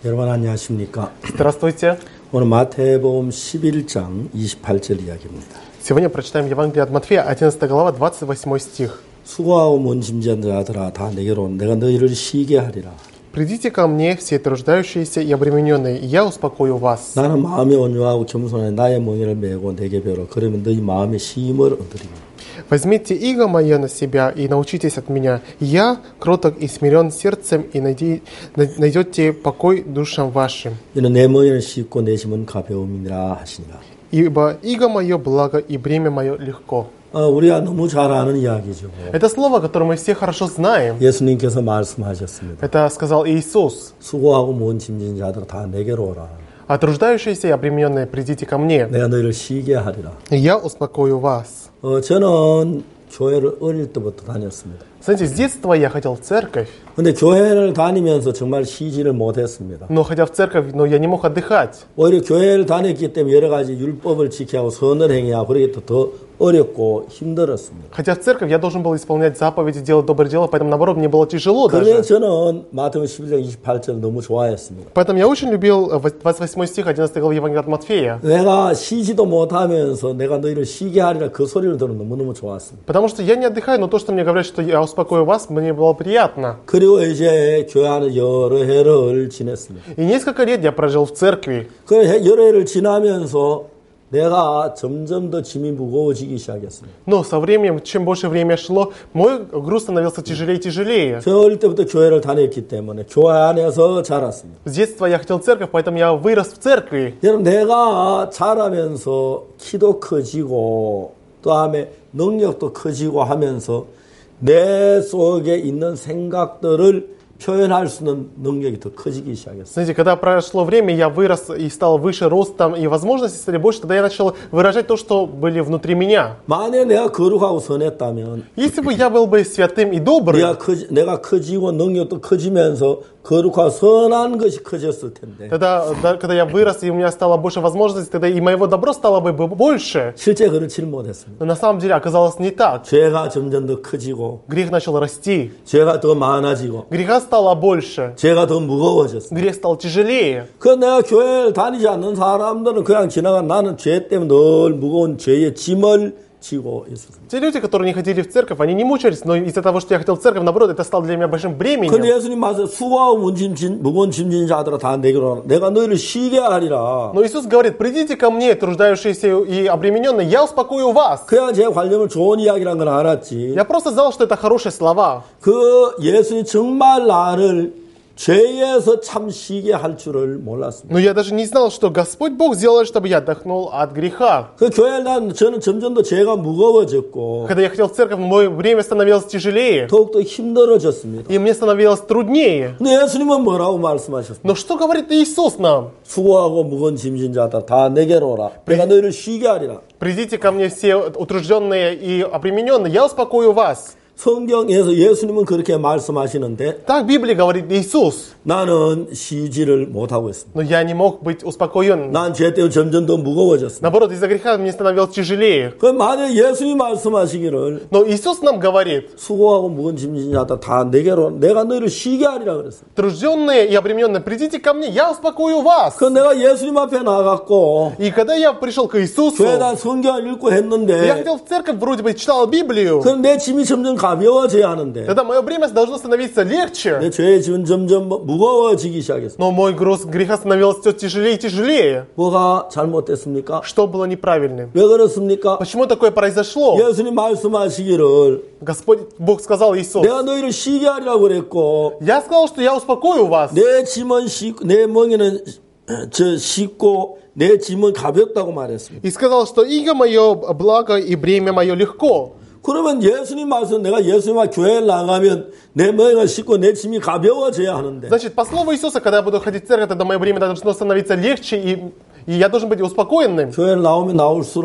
여러분 안녕하십니까? Здравствуйте. 오늘 마태복음 11장 28절 이야기입니다. Сегодня прочитаем Евангелие от Матфея, 11 глава, 28 стих. 수고하고 문짐진 자들아 다 내게로 내가 너희를 쉬게 하리라. «Придите ко мне, все труждающиеся и обремененные, и я успокою вас. 나는 마음이 온유하고 겸손하여 나의 멍에를 메고 내게 배우라. 그러면 너희 마음의 쉼을 얻으리라. Возьмите иго мое на себя и научитесь от меня. Я кроток и смирен сердцем, и найдете покой душам вашим. 이는 내 멍에는 쉽고 내 짐은 가벼움이라 하시니라. Ибо иго мое благо, и бремя мое легко». 우리가 너무 잘 아는 이야기죠. Это слово, которое мы все хорошо знаем. 예수님께서 말씀하셨습니다. Это сказал Иисус. 수고하고 무거운 짐진 자들아 다 내게로 오라. «А труждающиеся и обремененные, придите ко мне, 내가 너희를 쉬게 하리라. и я успокою вас». 저는 교회를 어릴 때부터 다녔습니다. Знаете, с детства я ходил в церковь, 근데 교회를 다니면서 정말 쉬지를 못했습니다. но ходя в церковь, я не мог отдыхать. 오히려 교회를 다녔기 때문에 여러 가지 율법을 지켜야 하고 선을 행해야 하고 그러기 더 어렵고 힘들었습니다. Хотя в церковь я должен был исполнять заповеди, делать добрые дела, поэтому наоборот мне было тяжело 그래서 даже. 저는 마태복음 11장 28절 너무 좋아했습니다. Поэтому я очень любил 28 стих 11 главы Евангелия от Матфея. 내가 쉬지도 못하면서 내가 너희를 쉬게 하리라 그 소리를 들으면 너무너무 좋았습니다. Потому что я не отдыхаю, но то, что мне говорят, что я успокою вас, мне было приятно. 그리고 이제 교회 안에 여러 해를 지냈습니다. И несколько лет я прожил в церкви. 그 여러 해를 지나면서 내가 점점 더 짐이 무거워지기 시작했습니다. Но со временем, чем больше время шло, мой груз становился тяжелее и тяжелее. 저 어릴 때부터 교회를 다녔기 때문에 교회 안에서 자랐습니다. С детства я хотел в церковь, поэтому я вырос в церкви. 여러분 내가 자라면서 키도 커지고 또 다음에 능력도 커지고 하면서 내 속에 있는 생각들을 표현할 수 있는 능력이 더 커지기 시작했어요. Знаете, когда прошло время, я вырос и стал выше ростом, и возможности стали больше, тогда я начал выражать то, что были внутри меня. 만약에 내가 거룩하고 선했다면 Если бы я был бы святым и добрым, 내가 커지고 능력도 커지면서 거룩하고 선한 것이 커졌을 텐데 тогда, когда я вырос, и у меня стало больше возможностей, тогда и моего добра стало бы больше. 실제 그렇지 못했습니다. Но на самом деле оказалось не так. 죄가 점점 더 커지고 Грех начал расти. 죄가 더 많아지고 Греха стало больше. 죄가 더 무거워졌습니다. Грех стал тяжелее. 그 내가 교회를 다니지 않는 사람들은 그냥 지나간 나는 죄 때문에 늘 무거운 죄의 짐을 지고 있었습니다. Те люди, которые не ходили в церковь, они не мучались, но из-за того, что я ходил в церковь, наоборот, это стало для меня большим 근데 бременем. 예수님 말씀 수고하고 무거운 짐진 자들아 다 내게로 오라. 내가 너희를 쉬게 하리라. Но Иисус говорит: «Придите ко мне, труждающиеся и обремененные, я успокою вас». 그냥 제 관념을 좋은 이야기란 걸 알았지. Я просто знал, что это хорошие слова. 그 예수님 정말 나를 죄에서 참 쉬게 할 줄을 몰랐습니다. Но я даже не знал, что Господь Бог сделает, чтобы я отдохнул от греха. 그 교회에 저는 점점 더 죄가 무거워졌고 Когда я ходил в церковь, мое время становилось тяжелее, 더욱더 힘들어졌습니다. и мне становилось труднее. 근데 예수님은 뭐라고 말씀하셨습니까? Но что говорит Иисус нам? 수고하고 무거운 짐진 자다 다 내게로 오라. 내가 너희를 쉬게 하리라. «Придите ко мне все утружденные и обремененные, я успокою вас». 성경에서 예수님은 그렇게 말씀하시는데 Так в Библии говорит Иисус. 나는 쉬지를 못하고 있습니다. Но я не мог быть успокоен. 난 죄 때문에 점점 더 무거워졌습니다. Наоборот, из-за греха мне становилось тяжелее. 그 만약 예수님 말씀하시기를 Но Иисус нам говорит: 수고하고 무거운 짐진 자다 다 내게로 내가 너희를 쉬게 하리라 그랬어요. «Тружденные и обремененные, придите ко мне, я успокою вас». 그 내가 예수님 앞에 나갔고 И когда я пришел к Иисусу, 교회다 성경을 읽고 я 했는데 ходил в церковь, вроде бы читал Библию, 그 내 짐이 점점 가벼워져야 하는데 тогда мое бремя должно становиться легче. 내 죄의 짐은 점점 무거워지기 시작했어요. Но мой груз греха становился все тяжелее и тяжелее. 뭐가 잘못됐습니까? Что было неправильным? 왜 그렇습니까? Почему такое произошло? 예수님 말씀하시기를 Господь Бог сказал Иисус: 내가 너희를 쉬게 하리라고 그랬고 «Я сказал, что я успокою вас». 내 짐은 내 멍에는 쉽고 내 짐은 가볍다고 말했습니다. И сказал, что иго мое благо и бремя мое легко. 그러면 예수님 말씀 내가 예수님과 교회에 나가면 내 멍에가 쉽고 내 짐이 가벼워져야 하는데 Значит, по слову Иисуса, когда я буду ходить в церковь, тогда мое бремя должно становиться легче, и я должен быть успокоенным. 교회를 나오면 나올수록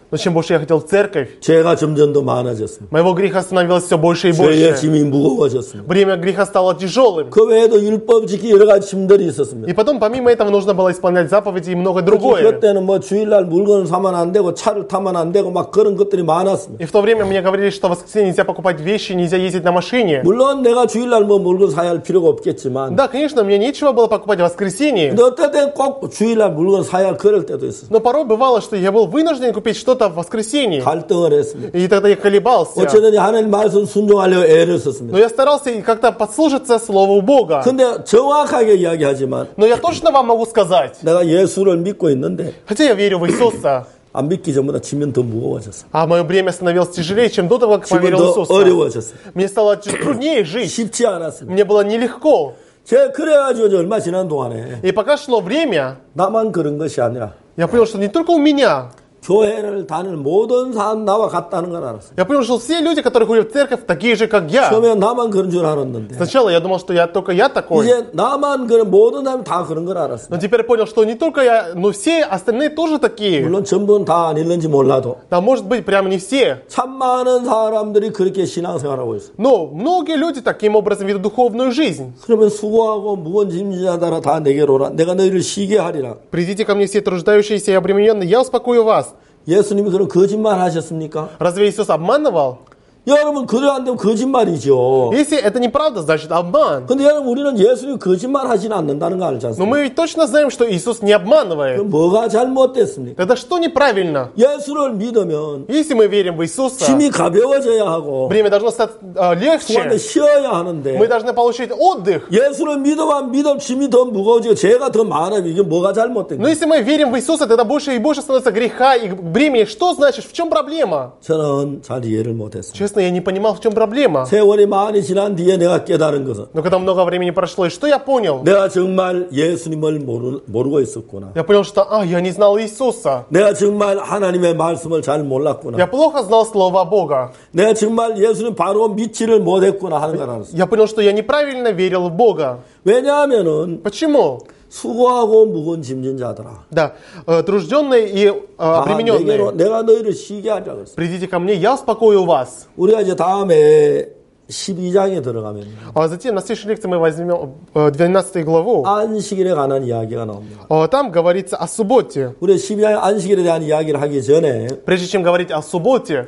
Но чем больше я ходил в церковь, 죄가 점점 더 많아졌습니다. моего греха становилось все больше и 죄의 больше. 짐이 무거워졌습니다. Бремя греха стало тяжелым. 그 외에도 율법 지키 여러 가지 짐들이 있었습니다. И потом, помимо этого, нужно было исполнять заповеди и многое другое. 그때는 뭐 주일날 물건을 사면 안 되고 차를 타면 안 되고 막 그런 것들이 많았습니다. И в то время мне говорили, что в воскресенье нельзя покупать вещи, нельзя ездить на машине. 물론 내가 주일날 뭐 물건 사야 할 필요가 없겠지만 Да, конечно, мне нечего было покупать в воскресенье. 근데 어떨 땐 꼭 주일날 물건 사야 할 그럴 때도 있었어요. Но порой бывало, что я был вынужден купить что-то в воскресенье. 갈등을 했습니다. И тогда я колебался. 어쨌든 하나님 말씀 순종하려고 애를 썼습니다. Но я старался как-то послушаться Слову Бога. 근데 정확하게 이야기하지만 Но я точно вам могу сказать, 내가 예수를 믿고 있는데 хотя я верю в Иисуса, 안 믿기 전보다 지면 더 무거워졌어. а мое бремя становилось тяжелее, чем до того, как 지면 поверил в 더 Иисуса. 어려워졌어. Мне стало чуть труднее жить. 쉽지 않았습니다. Мне было нелегко. 제가 그래가지고 이제 얼마 지난 동안에 И пока шло время, 나만 그런 것이 아니라 я понял, что не только у меня. 교회를 다니는 모든 사람 나와 같다는 걸 알았어요. Я понял, что все люди, которые ходят в церковь, такие же, как я. 처음에 나만 그런 줄 알았는데 Сначала я думал, что только я такой. 이제 나만 그런 모든 사람이 다 그런 걸 알았어요. Но теперь понял, что не только я, но все остальные тоже такие. 물론 전부는 다 아닐는지 몰라도 Да, может быть, прямо не все. 참 많은 사람들이 그렇게 신앙생활하고 있어요. Но многие люди таким образом ведут духовную жизнь. 그러면 수고하고 무거운 짐지자들아 다 내게로 오라. 내가 너희를 쉬게 하리라. Придите ко мне все труждающиеся и обремененные, я успокою вас. 예수님이 그런 거짓말 하셨습니까? Разве Иисус обманывал? 여러분 그래 안 되면 거짓말이죠. Если это неправда, значит обман. 근데 여러분 우리는 예수님이 거짓말 하지는 않는다는 거 알지 Но 않습니까? мы ведь точно знаем, что Иисус не обманывает. 그럼 뭐가 잘못됐습니까? Тогда что неправильно? 예수를 믿으면 Если мы верим в Иисуса, 짐이 가벼워져야 하고 время должно стать 수한테 легче. 쉬어야 하는데 Мы должны получить отдых. 예수를 믿어만 믿으면 짐이 더 무거워지고 죄가 더 많아요. 이게 뭐가 잘못된 Но 거예요? если мы верим в Иисуса, тогда больше и больше становится греха и бремени. Что значит? В чем проблема? 저는 잘 이해를 못했습니다. Честно, я не понимал, в чем проблема. 세월이 많이 지난 뒤에 내가 깨달은 것은 Но когда много времени прошло, и что я понял? 내가 정말 예수님을 모르고 있었구나. Я понял, что я не знал Иисуса. 내가 정말 하나님의 말씀을 잘 몰랐구나. Я плохо знал Слово Бога. 내가 정말 예수님 바로 믿지를 못했구나 하는 걸 알았어요. Я понял, что я неправильно верил в Бога. 왜냐하면은 Почему? 수고하고 무거운 짐진 자들아. Да, тружденные и 다 обремененные. 내게로 내가 너희를 쉬게 하리라 그랬어요. Придите ко мне, я успокою вас. 우리가 이제 다음에 12장에 들어가면 А затем на следующей лекции мы возьмем 12 главу. 안식일에 관한 이야기가 나옵니다. Там говорится о субботе. 우리 12장 안식일에 대한 이야기를 하기 전에 Прежде чем говорить о субботе,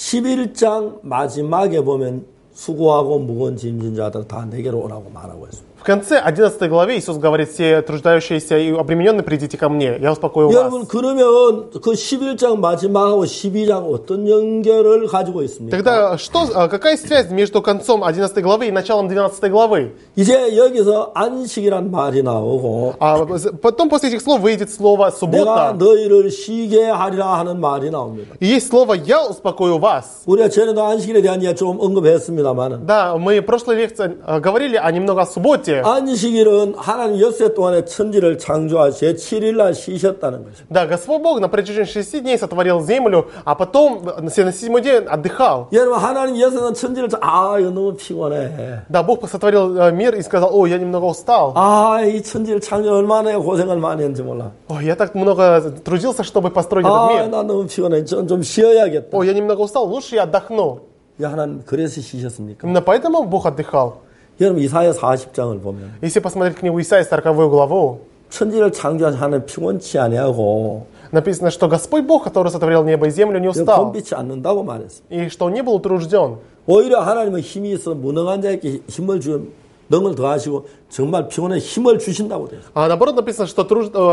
11장 마지막에 보면 수고하고 무거운 짐진 자들 다 내게로 오라고 말하고 있습니다. в конце 11 главе Иисус говорит: все труждающиеся и обремененные, придите ко мне, я успокою 여러분 вас. 그러면 그 11장 마지막하고 12장 어떤 연결을 가지고 있습니까? Тогда какая связь между концом 11 главы и началом 12 главы? 이제 여기서 안식이란 말이 나오고 Потом после этих слов выйдет слово 내가 «суббота». 너희를 쉬게 하리라 하는 말이 나옵니다. И есть слово «я успокою вас». 우리가 전에도 안식일에 대한 이야기 좀 언급했습니다만 Да, мы в прошлой лекции говорили немного о субботе. 안식일은 하나님 엿새 동안에 천지를 창조하시고 제7일날 쉬셨다는 것입니다. Да, Господь Бог на протяжении 6 дней сотворил землю, а потом на 7-й день отдыхал. 여러분 하나님 엿새는 천지를 이거 너무 피곤해. Да, Бог сотворил мир и сказал: «Ой, я немного устал. 이 천지를 창조 얼마나 고생을 많이 했는지 몰라. Ой, я так много трудился, чтобы построить этот мир. 나 너무 피곤해. 좀 쉬어야겠다. Ой, я немного устал, лучше я отдохну». 하나님 그래서 쉬셨습니까? Именно поэтому Бог отдыхал. 여러분 이사야 40장을 보면 Если посмотреть книгу Исаии, 40 главу, 천지를 창조한 하나님 피곤치 아니하고 написано, что Господь Бог, который сотворил небо и землю, не устал, 곤비치 않는다고 말했습니다. и что Он не был утружден. 오히려 하나님은 힘이 있어 무능한 자에게 힘을 주는 능을 더하시고 정말 피곤해 힘을 주신다고 돼요. А наоборот написано, что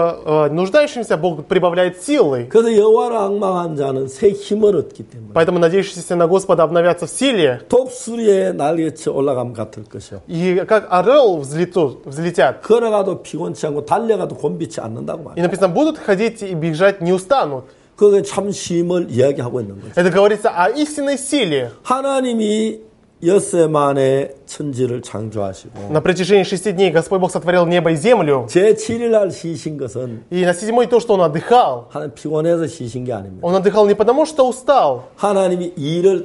нуждающимся Бог прибавляет силы. 그래서 여호와를 앙망한 자는 새 힘을 얻기 때문에 Поэтому надеющиеся на Господа обновятся в силе, 독수리의 날개쳐 올라감 같을 것이요. и как орел взлетят. 걸어가도 피곤치 않고 달려가도 곤비치 않는다고 И 말이에요. написано, будут ходить и бежать, не устанут. 그게 참 쉼을 이야기하고 있는 거죠. Это говорится о истинной силе. 하나님이 엿새 만에 천지를 창조하시고 На протяжении 6 дней Господь Бог сотворил небо и землю. 제7일 날 쉬신 것은 И на 7-й то, что Он отдыхал. 하나님 피곤해서 쉬신 게 아닙니다. Он отдыхал не потому, что устал, 하나님이 일을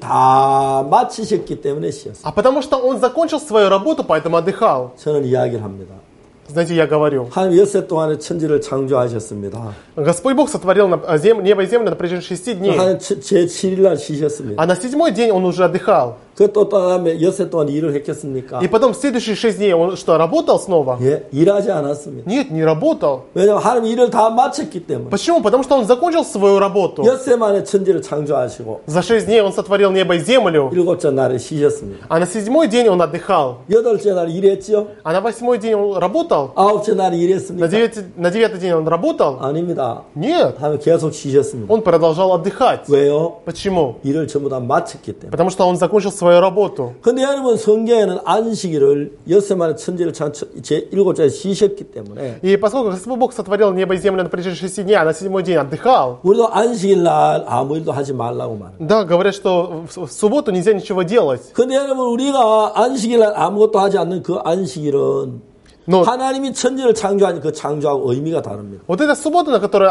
다 마치셨기 때문에 쉬었어요. а потому что Он закончил свою работу, поэтому отдыхал. 저는 이야기를 합니다. Знаете, я говорю, 하나님 엿새 동안에 천지를 창조하셨습니다. Господь Бог сотворил небо и землю на протяжении 6 дней. 하나님 제7일날 쉬셨습니다. А на 7-й день Он уже отдыхал. 그 또 다음에 엿새 동안 일을 했겠습니까? И потом в следующие 6 дней Он что, работал снова? 예, 일하지 않았습니다. Нет, не работал. 왜냐하면 하나님 일을 다 마쳤기 때문에. Почему? Потому что Он закончил свою работу. 엿새 만에 천지를 창조하시고 За 6 дней Он сотворил небо и землю. 일곱째 날에 쉬셨습니다. А на 7-й день Он отдыхал. 여덟째 날 일했죠? А на 8-й день Он работал. 아홉째 날에 일했습니까? На 9-й день Он работал. 아닙니다. Нет. 하나님 계속 쉬셨습니다. Он продолжал отдыхать. 왜요? Почему? 일을 전부 다 마쳤기 때문에. Потому что Он закончил свою работу. 근데 여러분 성경에는 안식일을 엿새 만에 천지를 제 일곱째 쉬셨기 때문에 И поскольку Господь Бог сотворил небо и землю на протяжении 6 дней, а на 7-й день отдыхал, 우리도 안식일 날 아무 일도 하지 말라고 말합니다. да, говорят, что в субботу нельзя ничего делать. 근데 여러분 우리가 안식일 날 아무것도 하지 않는 그 안식일은 Но 하나님이 천지를 창조한 그 창조하고 의미가 다릅니다. вот эта суббота,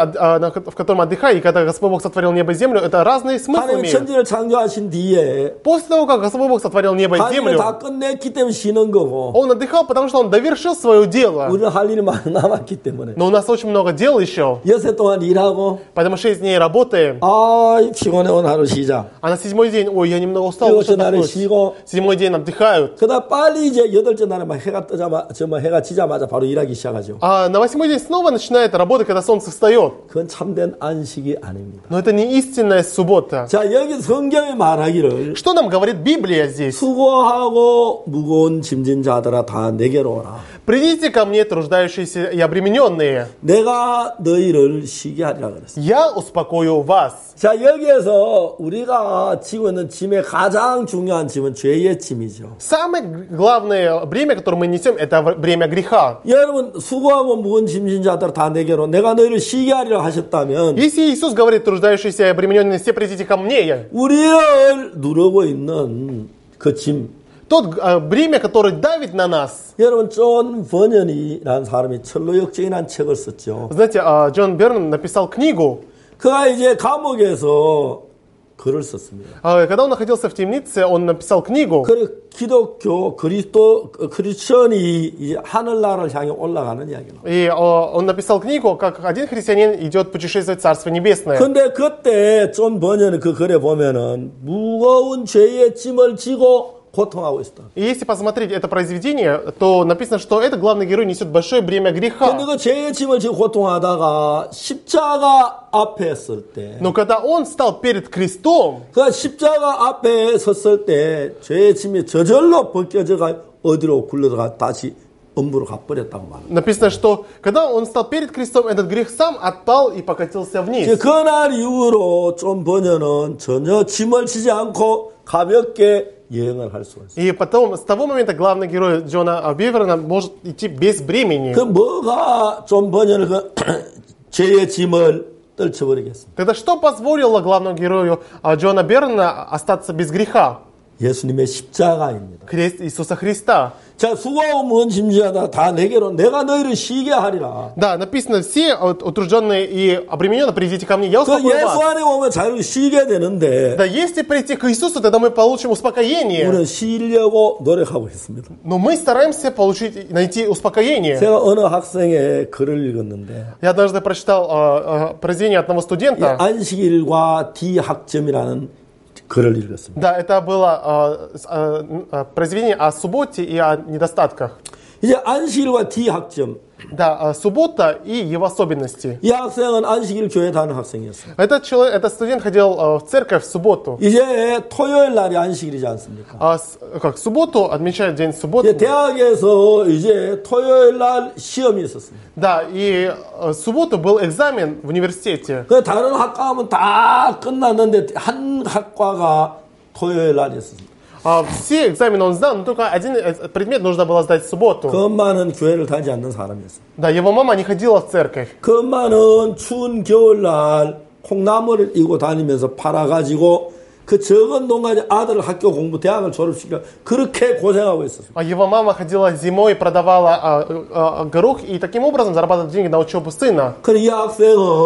в котором отдыхай, и когда Господь Бог сотворил небо и землю, это разные смыслы 하나님이 имеют. 천지를 창조하신 뒤에 После того, как Господь Бог сотворил небо и 하나님이 землю, 다 끝냈기 때문에 쉬는 거고 Он отдыхал, потому что Он довершил свое дело. 우리는 할 일이 많이 남았기 때문에 Но у нас очень много дел еще, 엿새 동안 일하고 поэтому 6 дней работаем, 아 피곤해 오늘 하루 쉬자. а на 7-й день, ой, я немного устал, лучше 일곱째 날에 отдохнуть. 쉬고 7-й день отдыхают. 그다음 빨리 이제 여덟째 날에 막 해가 뜨자마자 해가 지자마자 바로 일하기 시작하죠. А на 8-й день снова начинает работать, когда солнце встает. 그건 참된 안식이 아닙니다. Но это не истинная суббота. 자 여기 성경이 말하기를 Что нам говорит Библия здесь? 수고하고 무거운 짐진 자들아 다 내게로 오라. Придите ко мне, труждающиеся и обремененные. 내가 너희를 쉬게 하리라 그랬어요. Я успокою вас. 자 여기에서 우리가 지고 있는 짐의 가장 중요한 짐은 죄의 짐이죠. Самое главное бремя, которое мы несем, это бремя греха. 여러분 수고하고 무거운 짐진 자들아 다 내게로 내가 너희를 쉬게 하리라 하셨다면 Если Иисус говорит, труждающиеся и обремененные, все придите ко мне, 우리를 누르고 있는 그 짐. тот бремя, которое давит на нас. 여러분 존 버년이라는 사람이 철로역정이라는 책을 썼죠. Знаете, Джон Берн написал книгу. 그가 이제 감옥에서 글을 썼습니다. Когда он находился в темнице, он написал книгу. 그 기독교 크리스천이 이제 하늘나라를 향해 올라가는 이야기입니다. И он написал книгу, как один христианин идет путешествовать в Царство Небесное. 근데 그때 존 버년의 그 글에 보면은 무거운 죄의 짐을 지고 고통하고 있다. И если посмотреть это произведение, то написано, что этот главный герой несет большое бремя греха. 근데 그 죄의 짐을 지고 고통하다가 십자가 앞에 섰을 때, Но когда он стал перед крестом, 그 십자가 앞에 섰을 때 죄의 짐이 저절로 벗겨져가 어디로 굴러들어가 다시 엄부로 가버렸다고 말합니다. написано, что когда он стал перед крестом, этот грех сам отпал и покатился вниз. 그날 이후로 존 버년은 전혀 짐을 지지 않고 가볍게 여행을 할 수가 있어요. И потом, с того момента, главный герой Джона Биверна может идти без бремени. 그 뭐가 존 버년을 그 죄의 짐을 떨쳐버리겠습니까? Тогда что позволило главному герою Джона Берна остаться без греха? 예수님의 십자가입니다. Крест Иисуса Христа. 자, 수고하고 무거운 짐지하다 다 내게로 내가 너희를 쉬게 하리라. Да, написано, все утружденные и обремененные, придите ко мне, я 그 успокою 예수 вас. 안에 오면 자유를 쉬게 되는데 Да, если прийти к Иисусу, тогда мы получим успокоение. 우리는 쉬려고 노력하고 있습니다. Но мы стараемся найти успокоение. 제가 어느 학생의 글을 읽었는데 Я однажды прочитал произведение одного студента. 안식일과 디학점이라는 글을 읽었습니다. Да, это было произведение о субботе и о недостатках. 이제 안식일과 디학점. Да, суббота и его особенности. 이 학생은 안식일 교회 다니는 학생이었어요. Этот студент ходил в церковь в субботу. 이제 토요일 날이 안식일이지 않습니까? Как в субботу отмечают день 이제 субботы. 대학에서 이제 토요일 날 시험이 있었습니다. Да, и в субботу был экзамен в университете. 그 다른 학과 하면 다 끝났는데 한 학과가 토요일 날 있었습니다. Все экзамены он сдал, но только один предмет нужно было сдать в субботу. 그 엄마는 교회를 다니지 않는 사람이었어요. Да, его мама не ходила в церковь. 그 엄마는 추운 겨울날 콩나물을 이고 다니면서 팔아가지고 그 적은 돈까지 아들을 학교 공부 대학을 졸업시켜 그렇게 고생하고 있었어요. Его мама ходила зимой и продавала горох, и таким образом зарабатывала деньги на учебу сына. 그런데 이 학생은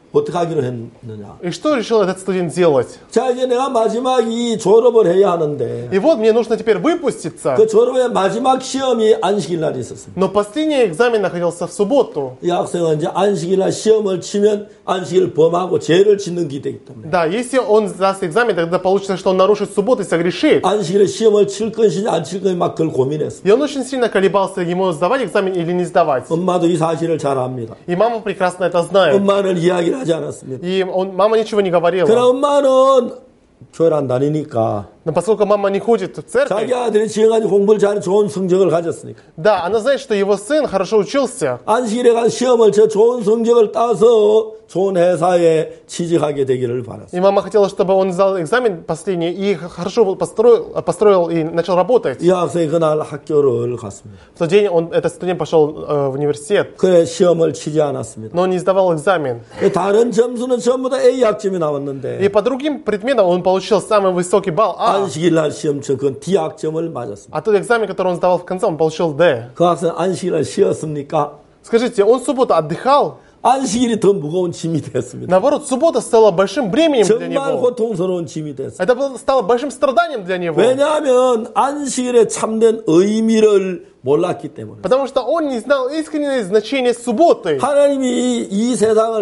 어떻게 하기로 했느냐. И что решил этот студент делать? 자, 이제 내가 마지막 이 졸업을 해야 하는데 И вот мне нужно теперь выпуститься. 그 졸업의 마지막 시험이 안식일 날이 있었습니다. Но последний экзамен находился в субботу. 이 학생은 이제 안식일 날 시험을 치면 안식일을 범하고 죄를 짓는 기대이기 때문에 Да, если он сдаст экзамен, тогда получится, что он нарушит субботу и согрешит. 안식일에 시험을 칠 것이냐 안 칠 것이냐 막 그걸 고민했어요. И он очень сильно колебался, ему сдавать экзамен или не сдавать. 엄마도 이 사실을 잘 압니다. И мама прекрасно это знает. 엄마는 이야기를 하지 않았습니다. И мама ничего не говорила. 그러나 엄마는 교회를 안 다니니까 Но поскольку мама не ходит в церковь, 자기 아들이 지금까지 공부를 잘해 좋은 성적을 가졌으니까 да, она знает, что его сын хорошо учился. 안식일에 간 시험을 저 좋은 성적을 따서 좋은 회사에 취직하게 되기를 바랐어요. И мама хотела, чтобы он сдал экзамен последний и хорошо построил и начал работать. 이 학생이 그날 학교를 갔습니다. В тот день этот студент пошел в университет, 그래 시험을 치지 않았습니다. но он не сдавал экзамен. 다른 점수는 전부 다 A 학점이 나왔는데 И по другим предметам он получил самый высокий балл А. 안식일 날 시험 쳐 그건 D 학점을 맞았습니다. А тот экзамен, который он сдавал в конце, он получил D. 그 학생 안식일 날 쉬었습니까? Скажите, он в субботу отдыхал? 안식일이 더 무거운 짐이 됐습니다. Наоборот, суббота стала большим бременем для 정말 него. 고통스러운 짐이 됐어요. Это стало большим страданием для него. 왜냐하면 안식일의 참된 의미를 몰랐기 때문에. Потому что он не знал искреннее значение субботы. 하나님이 이 세상을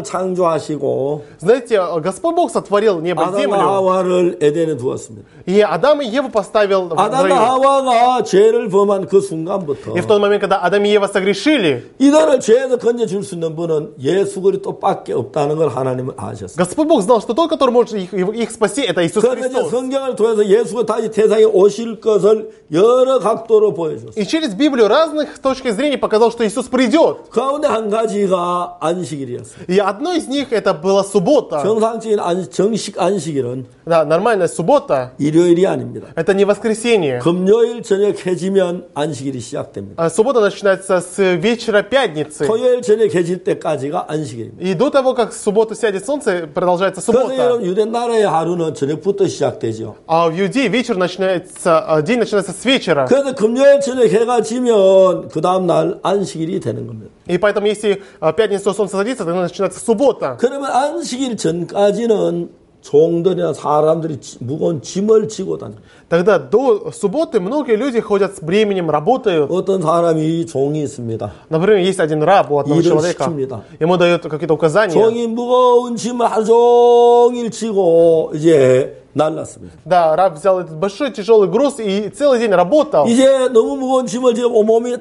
창조하시고 Знаете, Господь Бог сотворил небо и 아담과 землю. 하와를 에덴에 두었습니다. И Адам и Еву поставил в 아담과 раю. 하와가 죄를 범한 그 순간부터 И в тот момент, когда Адам и Ева согрешили, 이들을 죄에서 건져줄 수 있는 분은 예수 그리스도밖에 없다는 걸 하나님은 아셨어요. Господь Бог знал, что тот, который может их спасти, это Иисус 그런데 이제 Христос. 성경을 통해서 예수가 다시 세상에 오실 것을 여러 각도로 보여줬어요. И через Библию разных точек зрения показал, что Иисус придет. 가운데 한 가지가 안식일이었어요. И одно из них это была суббота. 정상적인 정식 안식일은 Да, нормальная суббота. 일요일이 아닙니다. Это не воскресенье. 금요일 저녁 해지면 안식일이 시작됩니다. А суббота начинается с вечера пятницы. 토요일 저녁 해질 때까지가 안식일입니다. И до того, как в субботу сядет солнце, продолжается 그래서 суббота. 여러분 유대 나라의 하루는 저녁부터 시작되죠. А в Иудее вечер начинается, день начинается с вечера. 그래서 금요일 저녁 해가 지면 그 다음 날 안식일이 되는 겁니다. И поэтому, если пятницу солнце садится, тогда начинается суббота. 그러면 안식일 전까지는 종들이나 사람들이 무거운 짐을 지고 다닙니다. Тогда до субботы многие люди ходят с бременем, работают. 어떤 사람이 종이 있습니다. Например, есть один раб у одного 일을 человека. 시킵니다. Ему дают какие-то указания. 종이 무거운 짐을 하루 종일 지고 이제 날랐습니다. Да, раб взял этот большой тяжелый груз и целый день работал. 이제 너무 무거운 짐을 지고 몸이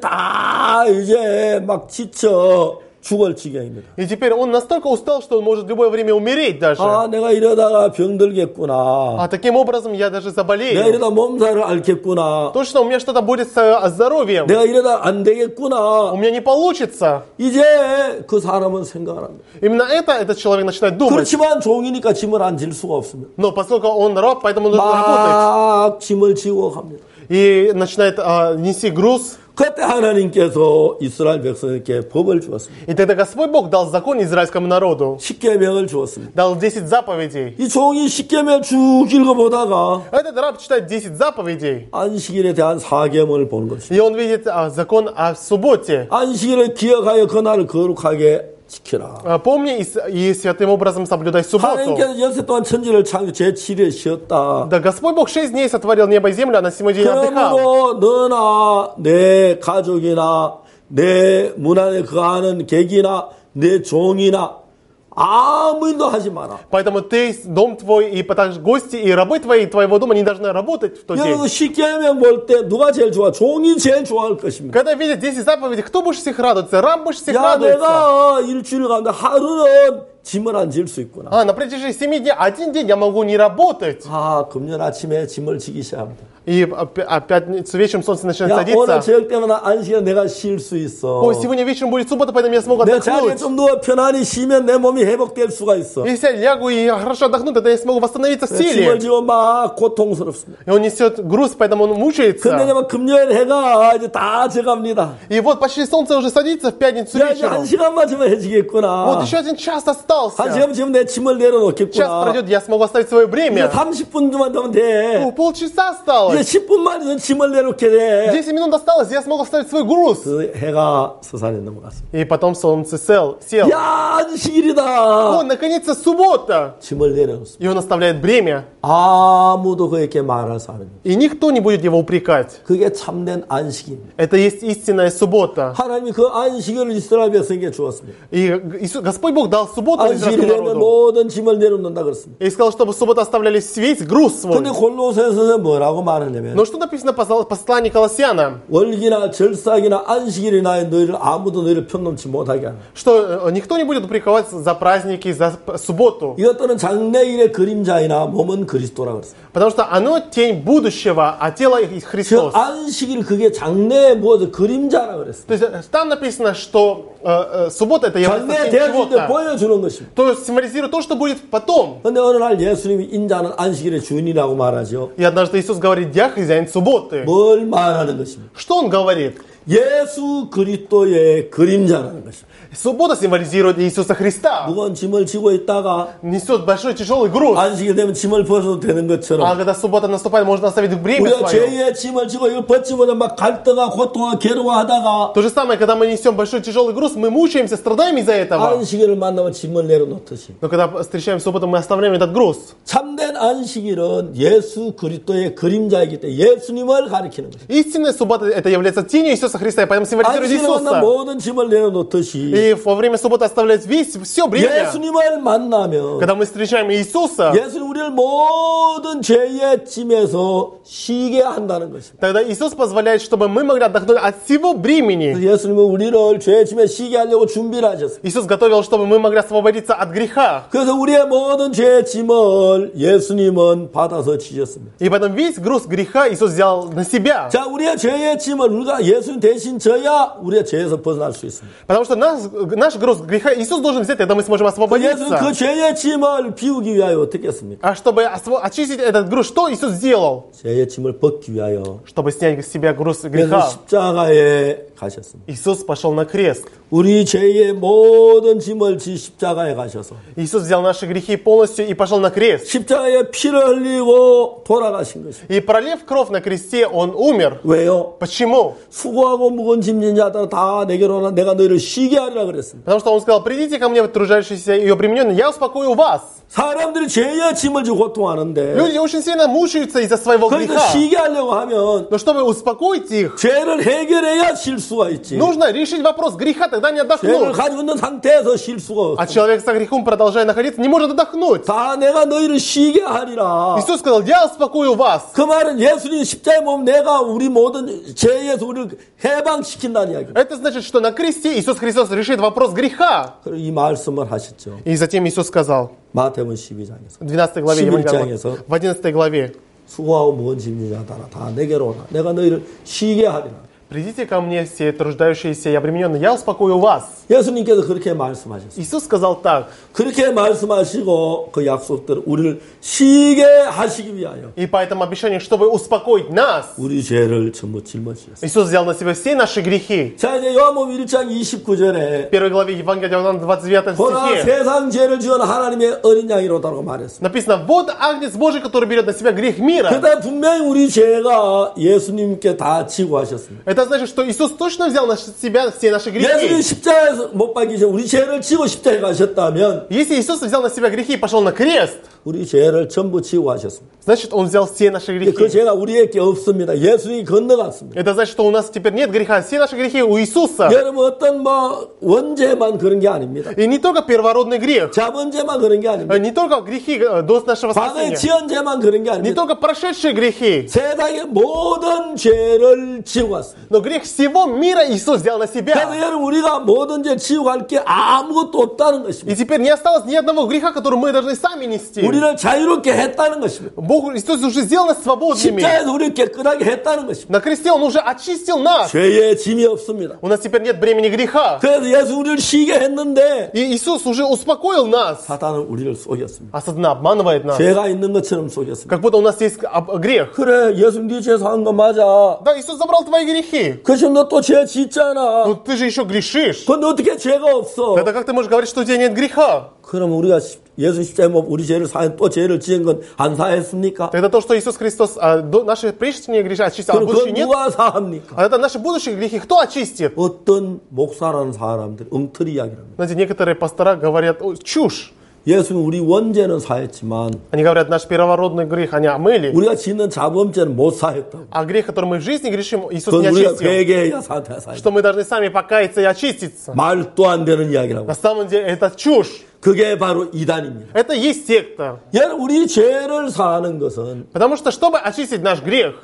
다 이제 막 지쳐 죽을 지경입니다. И теперь он настолько устал, что он может в любое время умереть даже. 아, 내가 이러다가 병들겠구나. А таким образом я даже 내가 заболею. 이러다 몸살을 앓겠구나. Точно у меня что-то будет с здоровьем. 내가 이러다 안 되겠구나. У меня не получится. 이제 그 사람은 생각을 합니다. Именно это этот человек начинает думать. 그렇지만 종이니까 짐을 안 질 수가 없습니다. Но поскольку он раб, поэтому нужно работать. 막 짐을 지고 갑니다. И начинает нести груз. 그때 하나님께서 이스라엘 백성에게 법을 주었습니다. И тогда Господь Бог дал закон израильскому народу. 십계명을 주었습니다. Дал 10 заповедей. 이 종이 십계명 쭉 읽어보다가 Этот раб читает 10 заповедей. 안식일에 대한 사계명을 보는 것입니다. И он видит закон о субботе. 안식일을 기억하여 그날을 거룩하게 지켜라. Помни и святым образом соблюдай субботу. 하나님께서 여섯 동안 천지를 창조 제7일에 쉬었다. Да, Господь Бог 6 дней сотворил небо и землю, а на 7-й день отдыхал. 그러므로 너나 내 가족이나 내 문 안에 거하는 객이나 내 종이나 아무 일도 하지 마라. Поэтому ты, дом твой, и также гости, и рабы твои, твоего дома не должны работать в тот день. 여러분 십계명 볼 때 누가 제일 좋아? 종이 제일 좋아할 것입니다. Когда видят 10 заповедей, кто больше всех радуется? Раб больше всех 야, радуется. 내가 일주일 가운데 하루는 짐을 안 질 수 있구나. На протяжении 7 дней, один день я могу не работать. 아, 금요일 아침에 짐을 지기 시작합니다. И пятницу вечером солнце начинает 야, 오늘 садиться. 저녁 때면 안식일에 내가 쉴 수 있어. Ой, сегодня вечером будет суббота, поэтому я смогу 내 자리에 отдохнуть. 좀 누워 편안히 쉬면 내 몸이 회복될 수가 있어. Если я лягу и хорошо отдохну, тогда я смогу восстановиться в 짐을 силе. 지고 막 고통스럽습니다. И он несет груз, поэтому он мучается. 근데 이제 금요일 해가 이제 다 져갑니다. И вот почти солнце уже садится в пятницу 야, 이제 한 вечером. 시간만 지면 해지겠구나. Вот еще один час 한 остался. 시간 지면 내 짐을 Час 내려놓겠구나. пройдет, я смогу оставить свое 이제 бремя. 30분만 되면 돼. Полчаса осталось. сделать. 10분만 있으면 짐을 내놓게 돼. 10 минут осталось, я смог оставить свой груз. 그 해가 서산에 넘어갔습니다. И потом солнце сел. 야, 안식일이다. О, наконец-то суббота. 짐을 내려놓습니다. И он оставляет бремя. 아무도 그에게 말할 사람이 없어요. И никто не будет его упрекать. 그게 참된 안식입니다. Это есть истинная суббота. 하나님이 그 안식일을 이스라엘 백성에게 주었습니다. И Господь Бог дал субботу 안식일에 израильскому 되면 народу. 모든 짐을 내려놓는다 그랬습니다. И сказал, чтобы в субботу оставляли весь груз свой. 근데 골로새서는 뭐라고 말하냐면 Но что написано в послании Колоссянам? 월기나 절삭이나 안식일이나 아무도 너희를 편넘지 못하게 하라. Что никто не будет упрековать за праздники, за субботу. 이것들은 장래일의 그림자이나 몸은 그리스도라고 그랬습니다. Потому что оно тень будущего, а тело 그 Христос. 안식일 그게 장래의 무엇을 그림자라고 그랬습니다. То есть там написано, что суббота это является 장래에 тень 대하실 때 чего-то. 보여주는 것입니다. То есть символизирует то, что будет потом. 근데 어느 날 예수님이 인자는 안식일의 주인이라고 말하죠. И однажды Иисус говорит, я хозяин субботы. 뭘 말하는 것입니다? Что Он говорит? 예수 그리스도의 그림자라는 것입니다. Суббота символизирует Иисуса Христа. 무거운 짐을 지고 있다가 Несет большой тяжелый груз. 안식일 되면 짐을 벗어도 되는 А 것처럼 когда суббота наступает, можно оставить бремя 우리가 свое. 죄의 짐을 지고 이걸 벗지 못해 막 갈등하고 고통하고 괴로워하다가 То же самое, когда мы несем большой тяжелый груз, мы мучаемся, страдаем из-за этого. 안식일을 만나면 짐을 내려놓듯이 Но когда встречаем субботу, мы оставляем этот груз. 참된 안식일은 예수 그리스도의 그림자이기 때문에 예수님을 가리키는 것입니다. Истинная суббота это является тенью Иисуса Христа, и поэтому символизирует 안식일을 만나면 Иисуса. 모든 짐을 내려놓듯이 И во время субботы оставлять все бремя. 예수님을 만나면 Когда мы встречаем Иисуса, 예수님 우리를 모든 죄의 짐에서 쉬게 한다는 것입니다. тогда Иисус позволяет, чтобы мы могли отдохнуть от всего бремени. 예수님은 우리를 죄의 짐에 쉬게 하려고 준비를 하셨습니다. Иисус готовил, чтобы мы могли освободиться от греха. 그래서 우리의 모든 죄의 짐을 예수님은 받아서 지셨습니다. И поэтому весь груз греха Иисус взял на себя. 자, 우리의 죄의 짐을 우리가 예수님 대신 져야 우리의 죄에서 벗어날 수 있습니다. Потому что наш груз греха Иисус должен взять, тогда мы сможем 예수님 그 освободиться. 죄의 짐을 비우기 위하여 어떻게 했습니까? А чтобы очистить этот груз, что Иисус сделал? 죄의 짐을 벗기 위하여 Чтобы снять с себя груз 그래서 греха. 십자가에 가셨습니다. Иисус пошел на крест. 우리 죄의 모든 짐을 지 십자가에 가셔서 Иисус взял наши грехи полностью и пошел на крест. 십자가에 피를 흘리고 돌아가신 것입니다. И пролив кровь на кресте, Он умер. 왜요? Почему? 수고하고 무거운 짐진 자들아 다 내게로 오라 내가 너희를 쉬게 하리라 그랬습니다. Потому что Он сказал, придите ко мне, труждающиеся и обремененные, я успокою вас. 사람들이 죄의 짐을 지고 고통하는데 Люди очень сильно мучаются из-за своего 그러니까 греха. 쉬게 하려고 하면 Но чтобы успокоить их, 죄를 해결해야 쉴 수가 있지. нужно решить вопрос греха, тогда не 죄를 отдохнут. 가지고 있는 상태에서 쉴 수가 А 없어. человек со грехом, продолжая находиться, не может отдохнуть. 다 내가 너희를 쉬게 하리라. Иисус сказал, я успокою вас. 그 말은 예수님 십자가에 몸 내가 우리 모든 죄에서 우리를 해방시킨다는 이야기. Это значит, что на кресте Иисус Христос решит вопрос греха. 그리고 이 말씀을 하셨죠. И затем Иисус сказал, 마태복음 12장에서 в 12 главе, 11장에서 в 11 главе, 수고하고 무거운 짐진 자들아 다 내게로 오라. 내가 너희를 쉬게 하리라. придите ко мне все труждающиеся и обремененные, я успокою вас. 예수님께서 그렇게 말씀하셨어요. Иисус сказал так, 그렇게 말씀하시고 그 약속들을 우리를 쉬게 하시기 위하여 и по этому обещанию, чтобы успокоить нас, 우리 죄를 전부 짊어지셨어요. Иисус взял на себя все наши грехи. 자 이제 요한복음 1장 29절에 В 1 главе Евангелия от Иоанна, 29 보라 стихе 세상 죄를 지은 하나님의 어린 양이로다라고 말했습니다. написано, вот Агнец Божий, который берет на себя грех мира. 그때 분명히 우리 죄가 예수님께 다 지고 하셨습니다. Это значит, что Иисус точно взял на себя все наши 예수님 грехи. 십자가에서 못 박이셔 우리 죄를 지고 십자가에 가셨다면 Если Иисус взял на себя грехи и пошел на крест, 우리 죄를 전부 지고 하셨습니다. значит, Он взял все наши 그 грехи. 죄가 우리에게 없습니다. 예수님이 건너갔습니다. Это значит, что у нас теперь нет греха. Все наши грехи у Иисуса. 여러분 어떤 원죄만 그런 게 아닙니다. И не только первородный грех, 자본죄만 그런 게 아닙니다. не только грехи до нашего 과거의 спасения, 지연죄만 그런 게 не 아닙니다. только прошедшие грехи, 세상의 모든 죄를 지고 왔습니다. но грех всего мира Иисус взял на себя. 그래서 여러분 우리가 모든 죄 지고 갈 게 아무것도 없다는 것입니다. И теперь не осталось ни одного греха, который мы должны сами нести. 우리를 자유롭게 했다는 것입니다. Бог, Иисус уже сделал нас свободными. 십자가에서 우리를 깨끗하게 했다는 것입니다. На кресте Он уже очистил нас. 죄의 짐이 없습니다. У нас теперь нет бремени греха. 그래서 예수 우리를 쉬게 했는데 И Иисус уже успокоил нас. 사단은 우리를 속였습니다. А сатана обманывает нас. 죄가 있는 것처럼 속였습니다. Как будто у нас есть грех. 그래 예수님 네 죄에서 한 거 맞아. Да, Иисус забрал твои грехи. 그래서 너 또 죄 짓잖아. Но ты же еще грешишь. 근데 어떻게 죄가 없어? Тогда как ты можешь говорить, что у тебя нет греха? 그럼 우리가 예수 십자가에 못 우리 죄를 사해 또 죄를 지은 건 안 사했습니까? Тогда то, что Иисус Христос наши прежние грехи очистил, а 그럼 будущие 그건 нет, 누가 사합니까? а это наши будущие грехи кто очистит? 어떤 목사라는 사람들 엉터리 이야기를 합니다. Знаете, некоторые пастора говорят чушь. 예수는 우리 원죄는 사했지만 Они говорят, наш первородный грех они омыли, 우리가 짓는 자범죄는 못 사했다고. а грех, который мы в жизни грешим, Иисус 그건 не 우리가 очистил. 회개해야 사해. Что мы должны сами покаяться и очиститься. 말도 안 되는 이야기라고. На самом деле это чушь. 그게 바로 이단입니다. Это есть секта. 우리 죄를 사하는 것은 Потому что, чтобы очистить наш грех,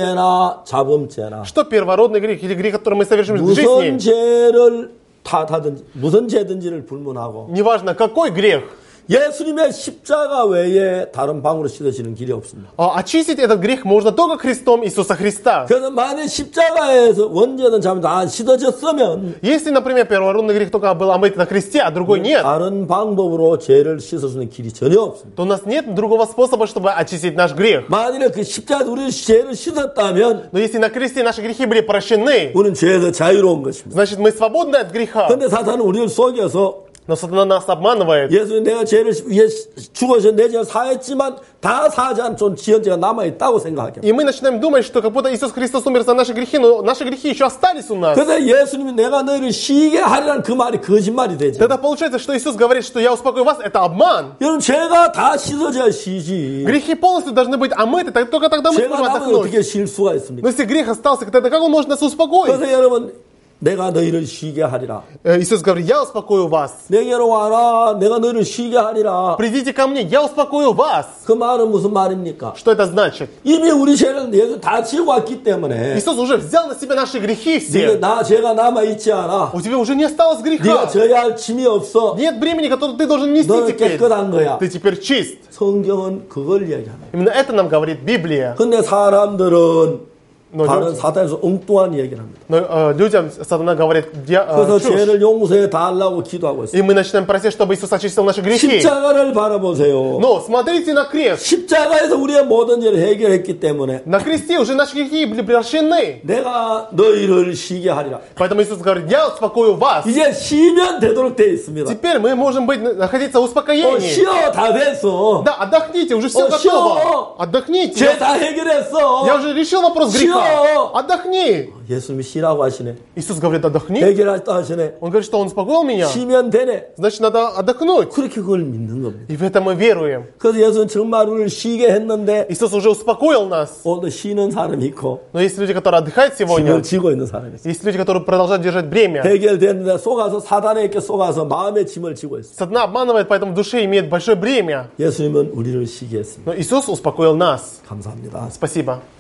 원죄나 자범죄나 что первородный грех или грех, который мы совершим в 무슨 жизни, 죄를 탓하든지 무슨 죄든지를 불문하고 неважно какой грех, 예수님의 십자가 외에 다른 방으로 씻어지는 길이 없습니다. очистить этот грех можно только крестом Иисуса Христа. 그래서 만약 십자가에서 원죄든 자범죄든 다 씻어졌으면 Если, например, первородный грех только был омыт на кресте, а другой нет, 다른 방법으로 죄를 씻을 수 있는 길이 전혀 없습니다. то у нас нет другого способа, чтобы очистить наш грех. 만일에 그 십자가에서 우리 죄를 씻었다면 Но если на кресте наши грехи были прощены, 우리는 죄에서 자유로운 것입니다. значит мы свободны от греха. 그런데 사탄은 우리를 속여서 Но сатана нас обманывает. 예수님 내가 죄를 위해 죽어서 내 죄를 사했지만 다 사하지 않은 좀 지은 죄가 남아있다고 생각하게 합니다. И мы начинаем думать, что как будто Иисус Христос умер за наши грехи, но наши грехи еще остались у нас. 그래서 예수님이 내가 너희를 쉬게 하리라는 그 말이 거짓말이 되죠. Тогда получается, что Иисус говорит, что я успокою вас, это обман. 여러분 죄가 다 씻어져야 쉬지. Грехи полностью должны быть омыты, только тогда мы 죄가 сможем 나면 отдохнуть. 어떻게 쉴 수가 있습니까? Но если грех остался, тогда как он может нас успокоить? 그래서 여러분 내가 너희를 쉬게 하리라. Иисус говорит, я успокою вас. 내게로 와라. 내가 너희를 쉬게 하리라. Придите ко мне, я успокою вас. 그 말은 무슨 말입니까? Что это значит? 이미 우리 죄를 예수 다 지고 왔기 때문에 Иисус уже взял на себя наши грехи 네가 все. 나 죄가 남아 있지 않아. У тебя уже не осталось 네가 греха. 져야 할 짐이 없어. Нет бремени, которое ты должен нести 너는 теперь. 깨끗한 거야. Ты теперь чист. 성경은 그걸 이야기합니다. Именно это нам говорит Библия. 근데 사람들은 Но, 다른 사탄에서 엉뚱한 얘기를 합니다. людям сатана говорит 그래서 чушь. 죄를 용서해 달라고 기도하고 있어요. И мы начинаем просить, чтобы Иисус очистил наши грехи. 십자가를 바라보세요. Но смотрите на крест. 십자가에서 우리의 모든 죄를 해결했기 때문에 На кресте уже наши грехи были прощены. 내가 너희를 쉬게 하리라. Поэтому Иисус говорит, я успокою вас. 이제 쉬면 되도록 되어 있습니다. Теперь мы можем находиться в успокоении. 쉬어 다 됐어. Да, отдохните, уже все 쉬어. готово. Отдохните. 죄 다 해결했어. Я уже решил вопрос 쉬어. греха. Отдохни. 예수님이 쉬라고 하시네. Иисус говорит, отдохни. 해결했다 하시네. Он говорит, что Он успокоил меня. 쉬면 되네. Значит, надо отдохнуть. 그렇게 그걸 믿는 겁니다. И в это мы веруем. 그래서 예수는 정말 우리를 쉬게 했는데 Иисус уже успокоил нас. 오늘 쉬는 사람이 있고 Но есть люди, которые отдыхают сегодня. 짐을 지고 있는 사람이 있어. Есть люди, которые продолжают держать бремя. 해결됐는데 속아서 사단에게 속아서 마음의 짐을 지고 있어. Сатана обманывает, поэтому в душе имеет большое бремя. 예수님은 우리를 쉬게 했습니다. Но Иисус успокоил нас. 감사합니다. Спасибо.